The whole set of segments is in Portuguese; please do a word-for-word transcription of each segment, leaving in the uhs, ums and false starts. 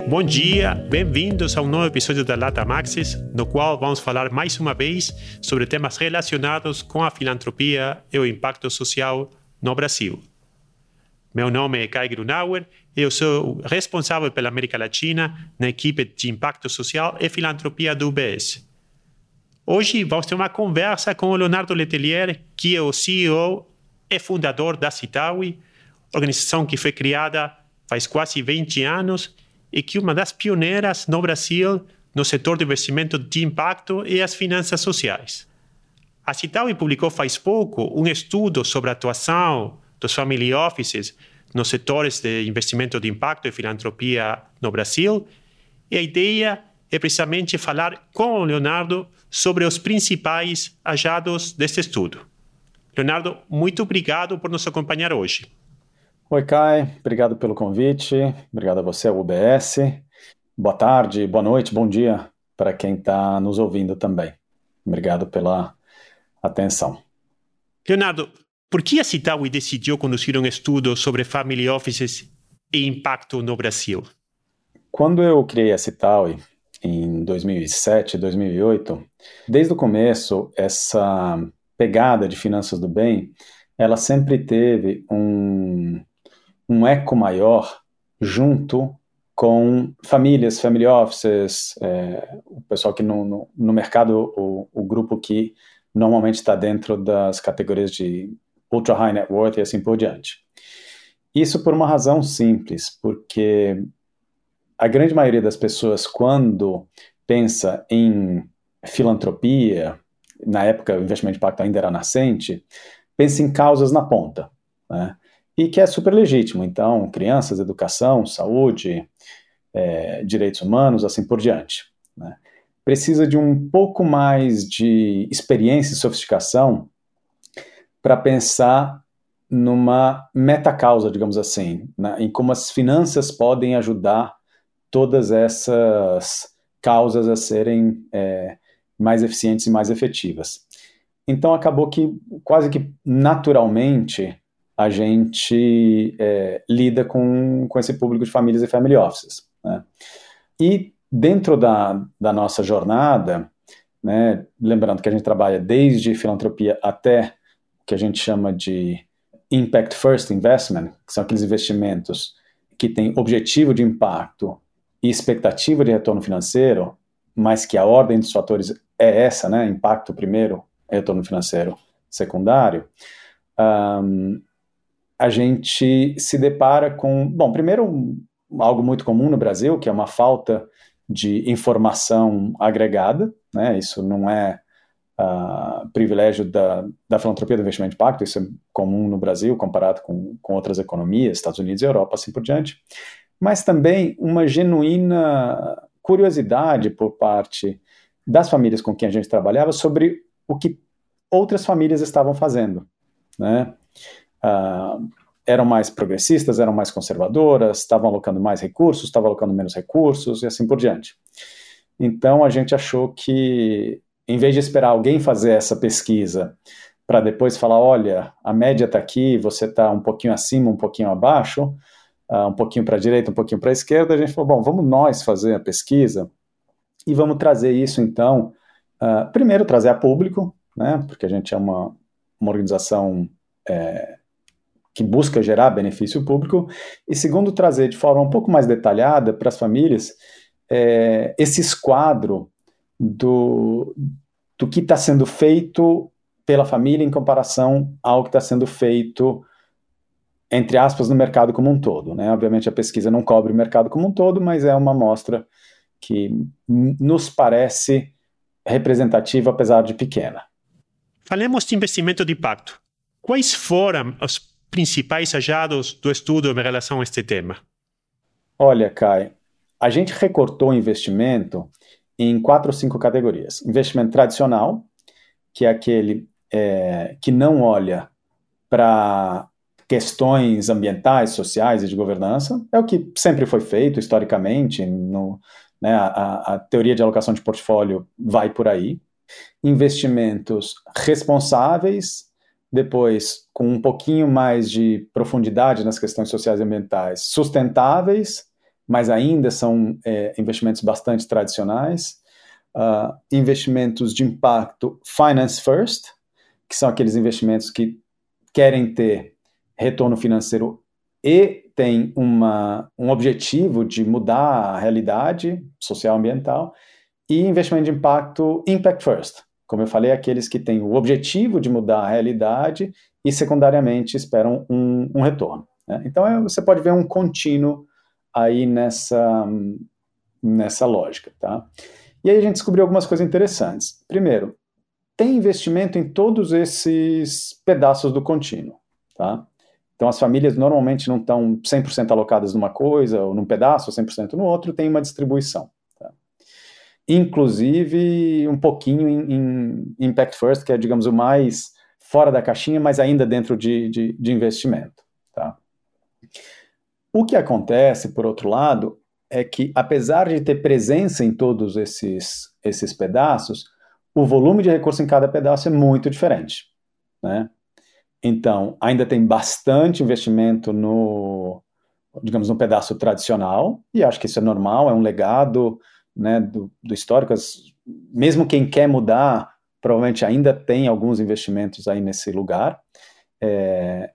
Bom dia, bem-vindos a um novo episódio da Lata Maxis, no qual vamos falar mais uma vez sobre temas relacionados com a filantropia e o impacto social no Brasil. Meu nome é Kai Grunauer e eu sou responsável pela América Latina na equipe de impacto social e filantropia do U B S. Hoje vamos ter uma conversa com o Leonardo Letelier, que é o C E O e fundador da Citaui, organização que foi criada faz quase vinte anos e que é uma das pioneiras no Brasil no setor de investimento de impacto e as finanças sociais. A Citaui publicou faz pouco um estudo sobre a atuação dos family offices nos setores de investimento de impacto e filantropia no Brasil, e a ideia é precisamente falar com o Leonardo sobre os principais achados deste estudo. Leonardo, muito obrigado por nos acompanhar hoje. Oi, Kai. Obrigado pelo convite. Obrigado a você, ao U B S. Boa tarde, boa noite, bom dia para quem está nos ouvindo também. Obrigado pela atenção. Leonardo, por que a Citaui decidiu conduzir um estudo sobre family offices e impacto no Brasil? Quando eu criei a Citaui, em dois mil e sete, dois mil e oito, desde o começo, essa pegada de finanças do bem, ela sempre teve um, um eco maior junto com famílias, family offices, é, o pessoal que no, no, no mercado, o, o grupo que normalmente está dentro das categorias de ultra high net worth e assim por diante. Isso por uma razão simples, porque a grande maioria das pessoas, quando pensa em filantropia, na época o investimento de impacto ainda era nascente, pensa em causas na ponta, né? E que é super legítimo. Então, crianças, educação, saúde, é, direitos humanos, assim por diante, né? Precisa de um pouco mais de experiência e sofisticação para pensar numa metacausa, digamos assim, né, em como as finanças podem ajudar todas essas causas a serem é, mais eficientes e mais efetivas. Então acabou que quase que naturalmente a gente é, lida com, com esse público de famílias e family offices, né? E dentro da, da nossa jornada, né, lembrando que a gente trabalha desde filantropia até o que a gente chama de Impact First Investment, que são aqueles investimentos que têm objetivo de impacto e expectativa de retorno financeiro, mas que a ordem dos fatores é essa, né? Impacto primeiro, retorno financeiro secundário. Um, a gente se depara com, bom, primeiro um, algo muito comum no Brasil, que é uma falta de informação agregada, né? Isso não é uh, privilégio da, da filantropia do investimento de impacto, isso é comum no Brasil comparado com, com outras economias, Estados Unidos e Europa, assim por diante, mas também uma genuína curiosidade por parte das famílias com quem a gente trabalhava sobre o que outras famílias estavam fazendo, né? Uh, eram mais progressistas, eram mais conservadoras, estavam alocando mais recursos, estavam alocando menos recursos e assim por diante. Então a gente achou que, em vez de esperar alguém fazer essa pesquisa para depois falar, olha, a média está aqui, você está um pouquinho acima, um pouquinho abaixo, uh, um pouquinho para a direita, um pouquinho para a esquerda, a gente falou, bom, vamos nós fazer a pesquisa e vamos trazer isso, então, uh, primeiro trazer a público, né, porque a gente é uma, uma organização é, que busca gerar benefício público, e segundo, trazer de forma um pouco mais detalhada para as famílias é, esse esquadro do, do que está sendo feito pela família em comparação ao que está sendo feito, entre aspas, no mercado como um todo, né? Obviamente a pesquisa não cobre o mercado como um todo, mas é uma amostra que nos parece representativa, apesar de pequena. Falemos de investimento de impacto. Quais foram os principais achados do estudo em relação a este tema? Olha, Kai, a gente recortou o investimento em quatro ou cinco categorias. Investimento tradicional, que é aquele é, que não olha para questões ambientais, sociais e de governança. É o que sempre foi feito historicamente, no, né, a, a teoria de alocação de portfólio vai por aí. Investimentos responsáveis, depois com um pouquinho mais de profundidade nas questões sociais e ambientais, sustentáveis, mas ainda são é, investimentos bastante tradicionais. Uh, investimentos de impacto finance first, que são aqueles investimentos que querem ter retorno financeiro e têm uma, um objetivo de mudar a realidade social e ambiental, e investimento de impacto impact first, como eu falei, aqueles que têm o objetivo de mudar a realidade e secundariamente esperam um, um retorno. Né? Então é, você pode ver um contínuo aí nessa, nessa lógica. Tá? E aí a gente descobriu algumas coisas interessantes. Primeiro, tem investimento em todos esses pedaços do contínuo. Tá? Então as famílias normalmente não estão cem por cento alocadas numa coisa, ou num pedaço, ou cem por cento no outro, tem uma distribuição. Tá? Inclusive um pouquinho em, em Impact First, que é, digamos, o mais fora da caixinha, mas ainda dentro de, de, de investimento. Tá? O que acontece, por outro lado, é que, apesar de ter presença em todos esses, esses pedaços, o volume de recurso em cada pedaço é muito diferente. Né? Então, ainda tem bastante investimento no, digamos, no pedaço tradicional, e acho que isso é normal, é um legado, né, do, do histórico. As, mesmo quem quer mudar, provavelmente ainda tem alguns investimentos aí nesse lugar. É,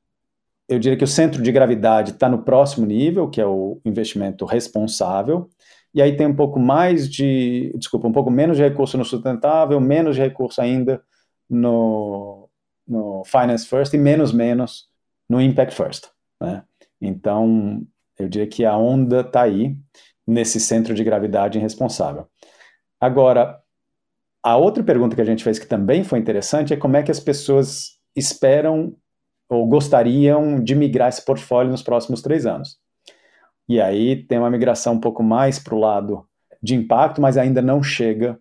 eu diria que o centro de gravidade está no próximo nível, que é o investimento responsável, e aí tem um pouco mais de, desculpa, um pouco menos de recurso no sustentável, menos de recurso ainda no, no finance first e menos menos no impact first. Né? Então, eu diria que a onda está aí, nesse centro de gravidade responsável. Agora, a outra pergunta que a gente fez que também foi interessante é como é que as pessoas esperam ou gostariam de migrar esse portfólio nos próximos três anos. E aí tem uma migração um pouco mais para o lado de impacto, mas ainda não chega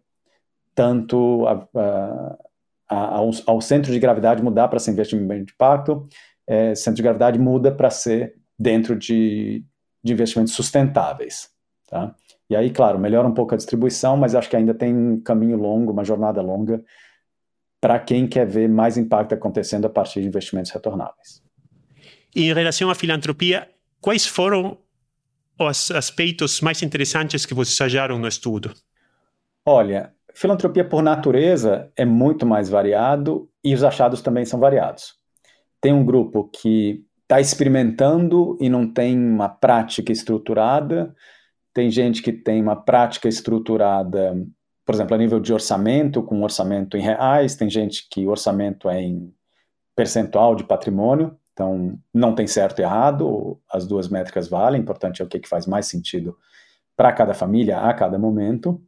tanto a, a, a, ao, ao centro de gravidade mudar para ser investimento de impacto, é, centro de gravidade muda para ser dentro de, de investimentos sustentáveis. Tá? E aí, claro, melhora um pouco a distribuição, mas acho que ainda tem um caminho longo, uma jornada longa, para quem quer ver mais impacto acontecendo a partir de investimentos retornáveis. E em relação à filantropia, quais foram os aspectos mais interessantes que vocês acharam no estudo? Olha, filantropia por natureza é muito mais variado e os achados também são variados. Tem um grupo que está experimentando e não tem uma prática estruturada, tem gente que tem uma prática estruturada, por exemplo, a nível de orçamento, com orçamento em reais, tem gente que o orçamento é em percentual de patrimônio, então não tem certo e errado, as duas métricas valem, o importante é o que faz mais sentido para cada família, a cada momento.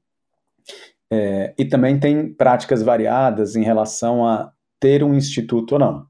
É, e também tem práticas variadas em relação a ter um instituto ou não.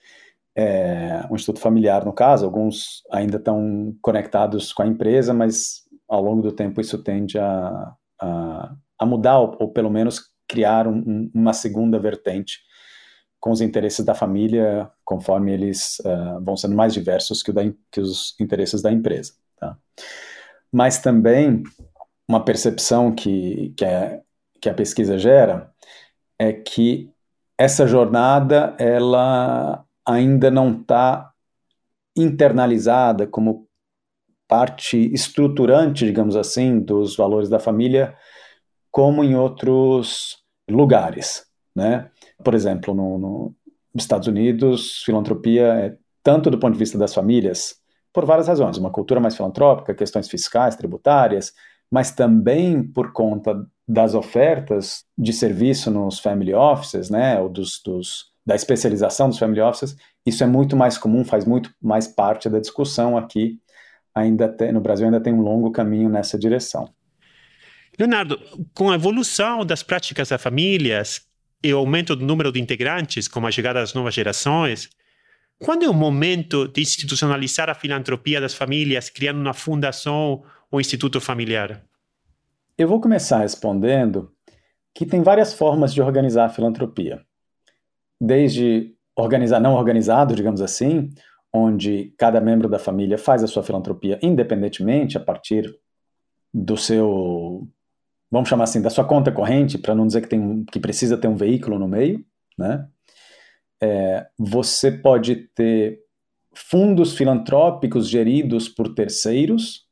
É, um instituto familiar, no caso, alguns ainda estão conectados com a empresa, mas ao longo do tempo isso tende a, a, a mudar, ou, ou pelo menos criar um, um, uma segunda vertente com os interesses da família, conforme eles uh, vão sendo mais diversos que, o da, que os interesses da empresa. Tá? Mas também uma percepção que, que, é, que a pesquisa gera é que essa jornada ela ainda não está internalizada como parte estruturante, digamos assim, dos valores da família, como em outros lugares, né? Por exemplo, no, no, nos Estados Unidos, filantropia é tanto do ponto de vista das famílias, por várias razões, uma cultura mais filantrópica, questões fiscais, tributárias, mas também por conta das ofertas de serviço nos family offices, né, ou dos, dos, da especialização dos family offices, isso é muito mais comum, faz muito mais parte da discussão aqui, ainda tem, no Brasil ainda tem um longo caminho nessa direção. Leonardo, com a evolução das práticas das famílias e o aumento do número de integrantes, com a chegada das novas gerações, quando é o momento de institucionalizar a filantropia das famílias, criando uma fundação ou instituto familiar? Eu vou começar respondendo que tem várias formas de organizar a filantropia. Desde organizar não organizado, digamos assim, onde cada membro da família faz a sua filantropia independentemente a partir do seu, vamos chamar assim, da sua conta corrente, para não dizer que, tem, que precisa ter um veículo no meio, né? É, você pode ter fundos filantrópicos geridos por terceiros,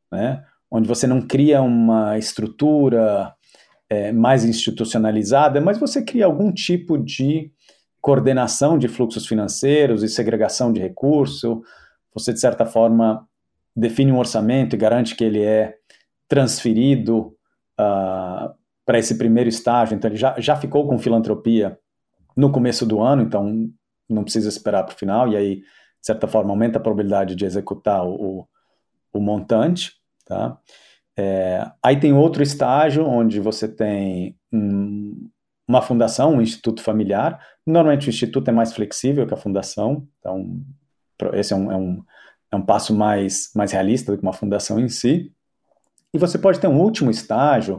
né? Onde você não cria uma estrutura é, mais institucionalizada, mas você cria algum tipo de coordenação de fluxos financeiros e segregação de recurso. Você, de certa forma, define um orçamento e garante que ele é transferido uh, para esse primeiro estágio. Então, ele já, já ficou com filantropia no começo do ano, então não precisa esperar para o final, e aí, de certa forma, aumenta a probabilidade de executar o, o montante. Tá? É, aí tem outro estágio, onde você tem um, uma fundação, um instituto familiar. Normalmente o instituto é mais flexível que a fundação, então esse é um, é um, é um passo mais, mais realista do que uma fundação em si. E você pode ter um último estágio,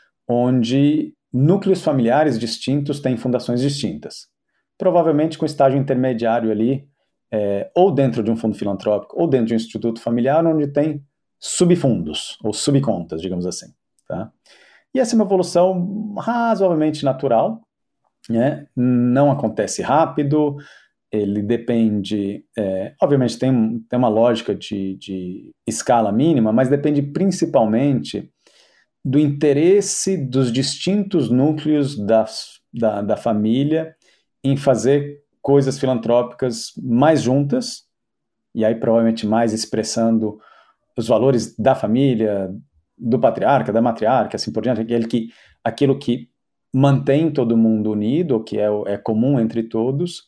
onde núcleos familiares distintos têm fundações distintas. Provavelmente com estágio intermediário ali, é, ou dentro de um fundo filantrópico, ou dentro de um instituto familiar, onde tem subfundos, ou subcontas, digamos assim. Tá? E essa é uma evolução razoavelmente natural, né? Não acontece rápido, ele depende, é, obviamente tem, tem uma lógica de, de escala mínima, mas depende principalmente do interesse dos distintos núcleos das, da, da família em fazer coisas filantrópicas mais juntas, e aí provavelmente mais expressando os valores da família, do patriarca, da matriarca, assim por diante, aquele que, aquilo que mantém todo mundo unido, que é, é comum entre todos,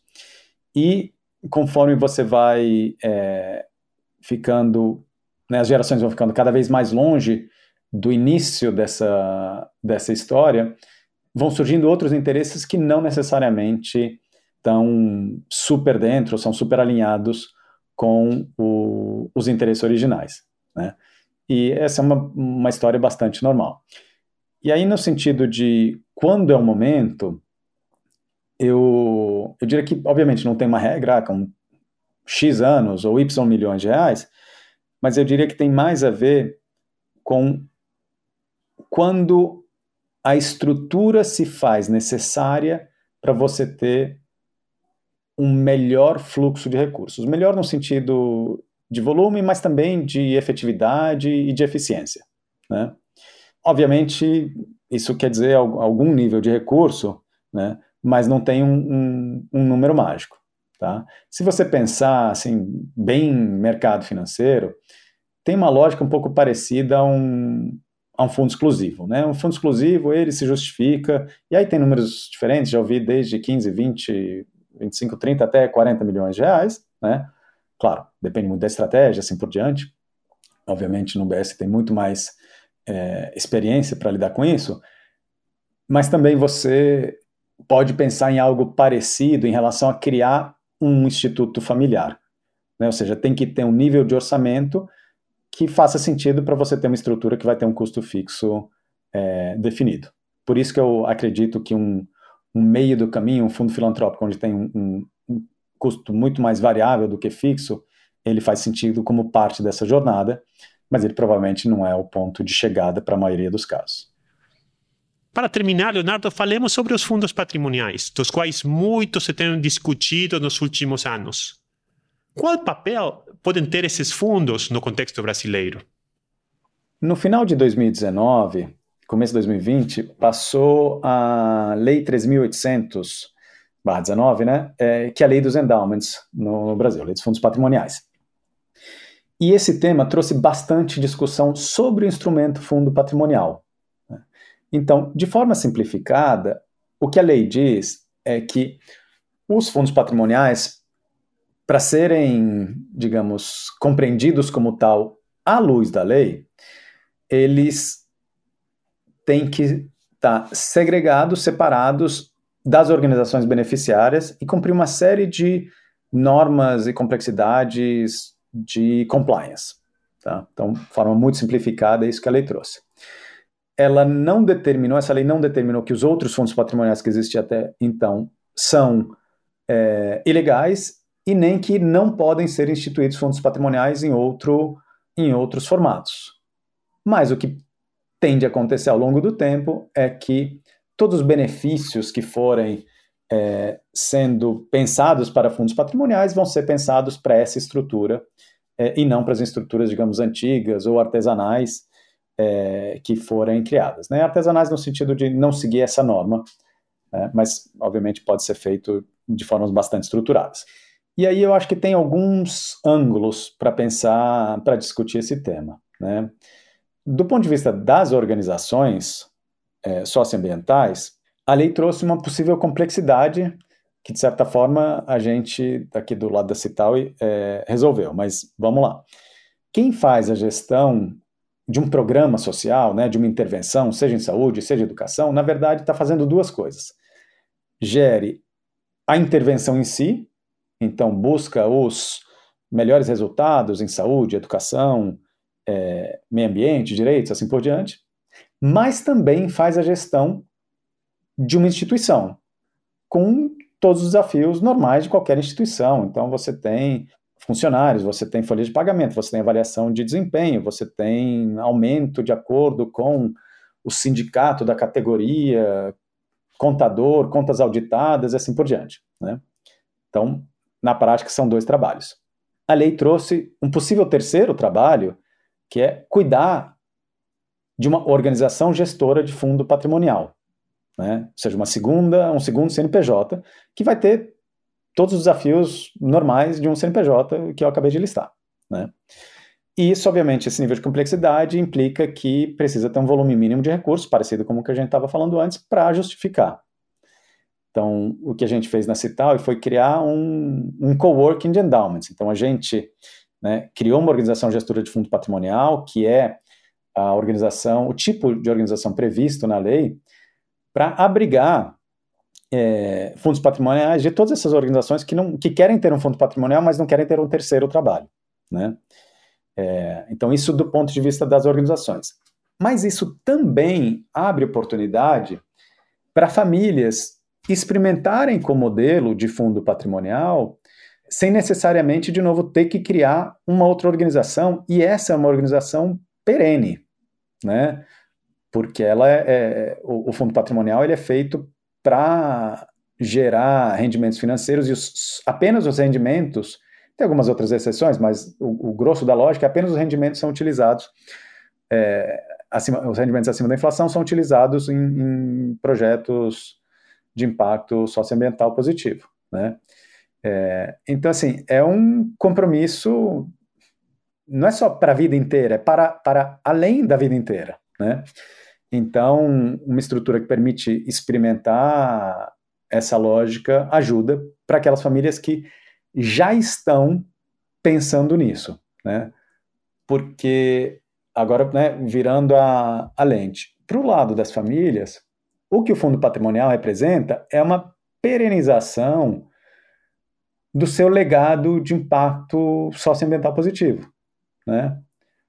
e conforme você vai é, ficando, né, as gerações vão ficando cada vez mais longe do início dessa, dessa história, vão surgindo outros interesses que não necessariamente estão super dentro, são super alinhados com o, os interesses originais, né? E essa é uma, uma história bastante normal. E aí, no sentido de quando é o momento, eu, eu diria que, obviamente, não tem uma regra com X anos ou Y milhões de reais, mas eu diria que tem mais a ver com quando a estrutura se faz necessária para você ter um melhor fluxo de recursos. Melhor no sentido de volume, mas também de efetividade e de eficiência, né? Obviamente, isso quer dizer algum nível de recurso, né? Mas não tem um, um, um número mágico. Tá? Se você pensar assim, bem mercado financeiro, tem uma lógica um pouco parecida a um, a um fundo exclusivo. Né? Um fundo exclusivo, ele se justifica, e aí tem números diferentes, já ouvi desde quinze, vinte, vinte e cinco, trinta até quarenta milhões de reais. Né? Claro, depende muito da estratégia, assim por diante. Obviamente no B S tem muito mais é, experiência para lidar com isso, mas também você pode pensar em algo parecido em relação a criar um instituto familiar, né? Ou seja, tem que ter um nível de orçamento que faça sentido para você ter uma estrutura que vai ter um custo fixo é, definido. Por isso que eu acredito que um, um meio do caminho, um fundo filantrópico onde tem um, um, um custo muito mais variável do que fixo, ele faz sentido como parte dessa jornada, mas ele provavelmente não é o ponto de chegada para a maioria dos casos. Para terminar, Leonardo, falemos sobre os fundos patrimoniais, dos quais muito se tem discutido nos últimos anos. Qual papel podem ter esses fundos no contexto brasileiro? No final de dois mil e dezenove, começo de dois mil e vinte, passou a Lei três mil e oitocentos barra dezenove, né, é, que é a lei dos endowments no, no Brasil, a lei dos fundos patrimoniais. E esse tema trouxe bastante discussão sobre o instrumento fundo patrimonial. Então, de forma simplificada, o que a lei diz é que os fundos patrimoniais, para serem, digamos, compreendidos como tal à luz da lei, eles têm que estar segregados, separados das organizações beneficiárias e cumprir uma série de normas e complexidades de compliance. Tá? Então, de forma muito simplificada, é isso que a lei trouxe. Ela não determinou, essa lei não determinou que os outros fundos patrimoniais que existiam até então são é, ilegais e nem que não podem ser instituídos fundos patrimoniais em, outro, em outros formatos. Mas o que tende a acontecer ao longo do tempo é que todos os benefícios que forem é, sendo pensados para fundos patrimoniais vão ser pensados para essa estrutura é, e não para as estruturas, digamos, antigas ou artesanais é, que forem criadas. Né? Artesanais no sentido de não seguir essa norma, né? Mas, obviamente, pode ser feito de formas bastante estruturadas. E aí eu acho que tem alguns ângulos para pensar, para discutir esse tema. Né? Do ponto de vista das organizações é, socioambientais, a lei trouxe uma possível complexidade que, de certa forma, a gente, aqui do lado da Citaui, é, resolveu. Mas vamos lá. Quem faz a gestão de um programa social, né, de uma intervenção, seja em saúde, seja em educação, na verdade está fazendo duas coisas. Gere a intervenção em si, então busca os melhores resultados em saúde, educação, é, meio ambiente, direitos, assim por diante, mas também faz a gestão de uma instituição, com todos os desafios normais de qualquer instituição. Então você tem funcionários, você tem folha de pagamento, você tem avaliação de desempenho, você tem aumento de acordo com o sindicato da categoria, contador, contas auditadas e assim por diante. Né? Então, na prática, são dois trabalhos. A lei trouxe um possível terceiro trabalho, que é cuidar de uma organização gestora de fundo patrimonial. Né? Ou seja, uma segunda, um segundo C N P J, que vai ter todos os desafios normais de um C N P J que eu acabei de listar. Né? E isso, obviamente, esse nível de complexidade implica que precisa ter um volume mínimo de recursos, parecido com o que a gente estava falando antes, para justificar. Então, o que a gente fez na Citaui foi criar um, um coworking de endowments. Então, a gente, né, criou uma organização gestora de fundo patrimonial, que é a organização, o tipo de organização previsto na lei, para abrigar é, fundos patrimoniais de todas essas organizações que, não, que querem ter um fundo patrimonial, mas não querem ter um terceiro trabalho. Né? É, então, isso do ponto de vista das organizações. Mas isso também abre oportunidade para famílias experimentarem com o modelo de fundo patrimonial sem necessariamente, de novo, ter que criar uma outra organização, e essa é uma organização perene, né? Porque ela é, é, o, o fundo patrimonial ele é feito para gerar rendimentos financeiros e os, apenas os rendimentos, tem algumas outras exceções, mas o, o grosso da lógica é apenas os rendimentos são utilizados, é, acima, os rendimentos acima da inflação são utilizados em, em projetos de impacto socioambiental positivo. Né? É, então, assim, é um compromisso, não é só para a vida inteira, é para, para além da vida inteira. Né? Então, uma estrutura que permite experimentar essa lógica ajuda para aquelas famílias que já estão pensando nisso, né? Porque, agora, né, virando a, a lente, para o lado das famílias, o que o fundo patrimonial representa é uma perenização do seu legado de impacto socioambiental positivo, né?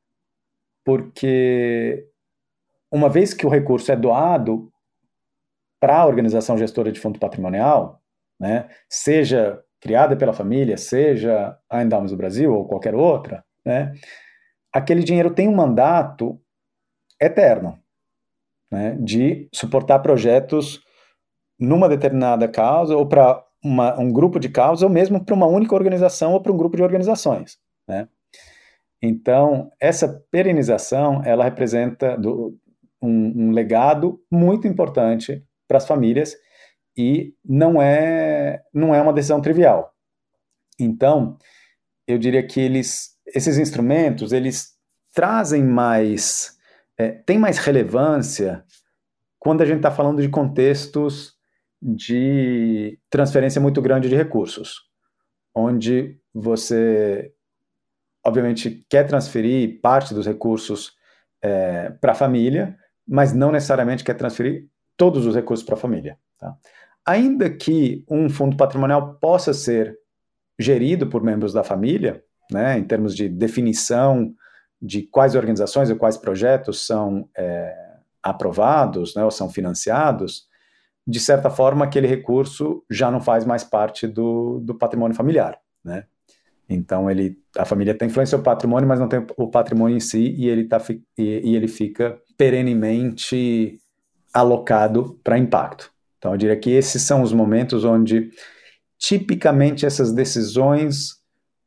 Porque uma vez que o recurso é doado para a organização gestora de fundo patrimonial, né, seja criada pela família, seja a Endowments do Brasil ou qualquer outra, né, aquele dinheiro tem um mandato eterno, né, de suportar projetos numa determinada causa ou para um grupo de causas ou mesmo para uma única organização ou para um grupo de organizações. Né. Então, essa perenização, ela representa do, um, um legado muito importante para as famílias e não é, não é uma decisão trivial. Então, eu diria que eles, esses instrumentos, eles trazem mais, é, têm mais relevância quando a gente está falando de contextos de transferência muito grande de recursos, onde você, obviamente, quer transferir parte dos recursos é, para a família, mas não necessariamente quer transferir todos os recursos para a família. Tá? Ainda que um fundo patrimonial possa ser gerido por membros da família, né, em termos de definição de quais organizações ou quais projetos são é, aprovados, né, ou são financiados, de certa forma aquele recurso já não faz mais parte do, do patrimônio familiar. Né? Então ele, a família tem influência no patrimônio, mas não tem o patrimônio em si, e ele, tá, e, e ele fica perenemente alocado para impacto. Então eu diria que esses são os momentos onde tipicamente essas decisões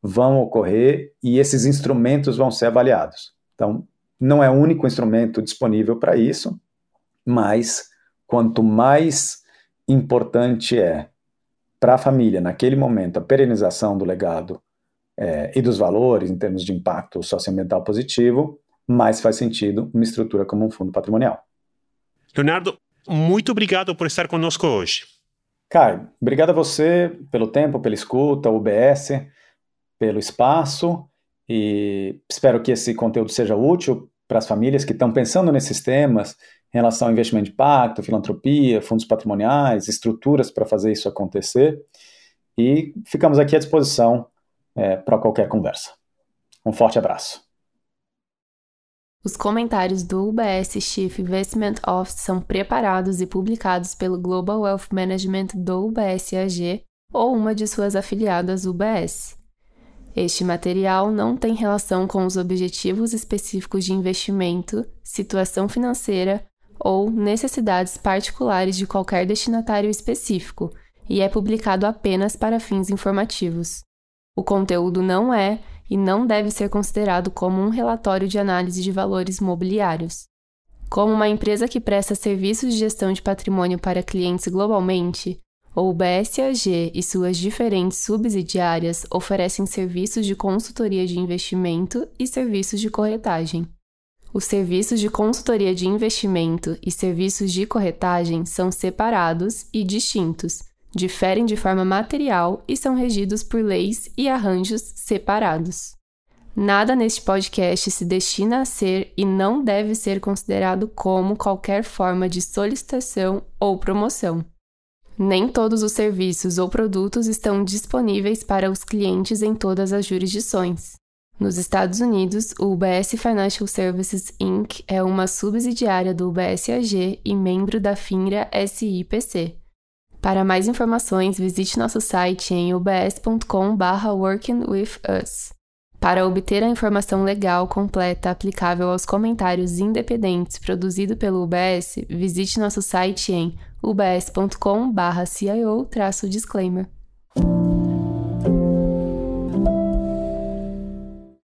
vão ocorrer e esses instrumentos vão ser avaliados. Então, não é o único instrumento disponível para isso, mas quanto mais importante é para a família, naquele momento, a perenização do legado é, e dos valores em termos de impacto socioambiental positivo, mais faz sentido uma estrutura como um fundo patrimonial. Leonardo, muito obrigado por estar conosco hoje. Caio, obrigado a você pelo tempo, pela escuta, o U B S, pelo espaço, e espero que esse conteúdo seja útil para as famílias que estão pensando nesses temas em relação ao investimento de impacto, filantropia, fundos patrimoniais, estruturas para fazer isso acontecer, e ficamos aqui à disposição é, para qualquer conversa. Um forte abraço. Os comentários do U B S Chief Investment Office são preparados e publicados pelo Global Wealth Management do U B S A G ou uma de suas afiliadas U B S. Este material não tem relação com os objetivos específicos de investimento, situação financeira ou necessidades particulares de qualquer destinatário específico e é publicado apenas para fins informativos. O conteúdo não é e não deve ser considerado como um relatório de análise de valores mobiliários. Como uma empresa que presta serviços de gestão de patrimônio para clientes globalmente, o U B S A G e suas diferentes subsidiárias oferecem serviços de consultoria de investimento e serviços de corretagem. Os serviços de consultoria de investimento e serviços de corretagem são separados e distintos, diferem de forma material e são regidos por leis e arranjos separados. Nada neste podcast se destina a ser e não deve ser considerado como qualquer forma de solicitação ou promoção. Nem todos os serviços ou produtos estão disponíveis para os clientes em todas as jurisdições. Nos Estados Unidos, o U B S Financial Services incorporated é uma subsidiária do U B S A G e membro da FINRA S I P C. Para mais informações, visite nosso site em u b s ponto com barra working with us. Para obter a informação legal completa aplicável aos comentários independentes produzido pelo U B S, visite nosso site em u b s ponto com barra C I O traço disclaimer.